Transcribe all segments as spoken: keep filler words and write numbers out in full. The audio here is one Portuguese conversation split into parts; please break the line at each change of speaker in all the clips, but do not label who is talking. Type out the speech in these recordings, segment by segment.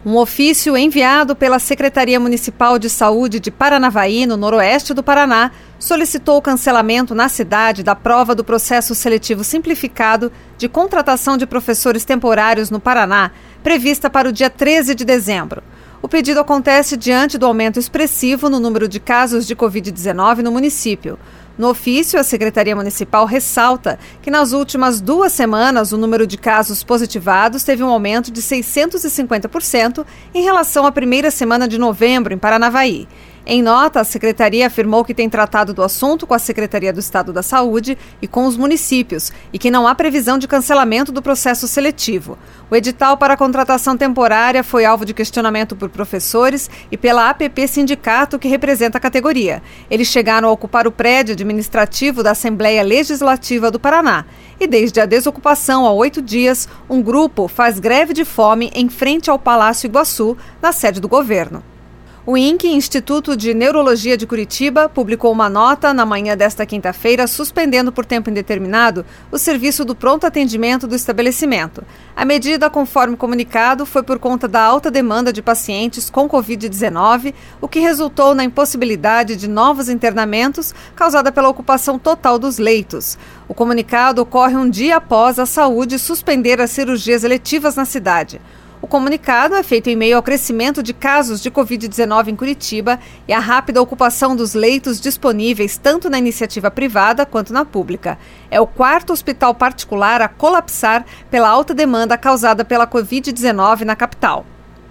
Um ofício enviado pela Secretaria Municipal de Saúde de Paranavaí, no noroeste do Paraná, solicitou o cancelamento na cidade da prova do processo seletivo simplificado de contratação de professores temporários no Paraná, prevista para o dia treze de dezembro. O pedido acontece diante do aumento expressivo no número de casos de covid dezenove no município. No ofício, a Secretaria Municipal ressalta que nas últimas duas semanas o número de casos positivados teve um aumento de seiscentos e cinquenta por cento em relação à primeira semana de novembro em Paranavaí. Em nota, a Secretaria afirmou que tem tratado do assunto com a Secretaria do Estado da Saúde e com os municípios e que não há previsão de cancelamento do processo seletivo. O edital para a contratação temporária foi alvo de questionamento por professores e pela A P P Sindicato, que representa a categoria. Eles chegaram a ocupar o prédio administrativo da Assembleia Legislativa do Paraná. E desde a desocupação há oito dias, um grupo faz greve de fome em frente ao Palácio Iguaçu, na sede do governo. O I N C, Instituto de Neurologia de Curitiba, publicou uma nota na manhã desta quinta-feira suspendendo por tempo indeterminado o serviço do pronto atendimento do estabelecimento. A medida, conforme comunicado, foi por conta da alta demanda de pacientes com covid dezenove, o que resultou na impossibilidade de novos internamentos causada pela ocupação total dos leitos. O comunicado ocorre um dia após a saúde suspender as cirurgias eletivas na cidade. O comunicado é feito em meio ao crescimento de casos de covid dezenove em Curitiba e à rápida ocupação dos leitos disponíveis tanto na iniciativa privada quanto na pública. É o quarto hospital particular a colapsar pela alta demanda causada pela covid dezenove na capital.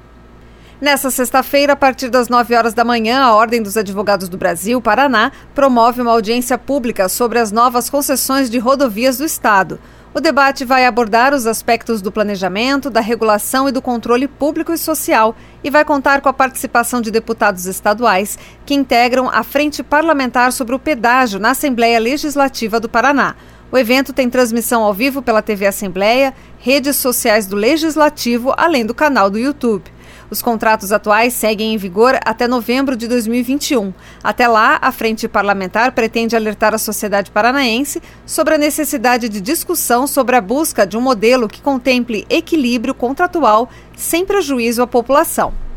Nessa sexta-feira, a partir das nove horas da manhã, a Ordem dos Advogados do Brasil, Paraná, promove uma audiência pública sobre as novas concessões de rodovias do Estado. O debate vai abordar os aspectos do planejamento, da regulação e do controle público e social e vai contar com a participação de deputados estaduais que integram a Frente Parlamentar sobre o Pedágio na Assembleia Legislativa do Paraná. O evento tem transmissão ao vivo pela T V Assembleia, redes sociais do Legislativo, além do canal do YouTube. Os contratos atuais seguem em vigor até novembro de dois mil e vinte e um. Até lá, a Frente Parlamentar pretende alertar a sociedade paranaense sobre a necessidade de discussão sobre a busca de um modelo que contemple equilíbrio contratual sem prejuízo à população.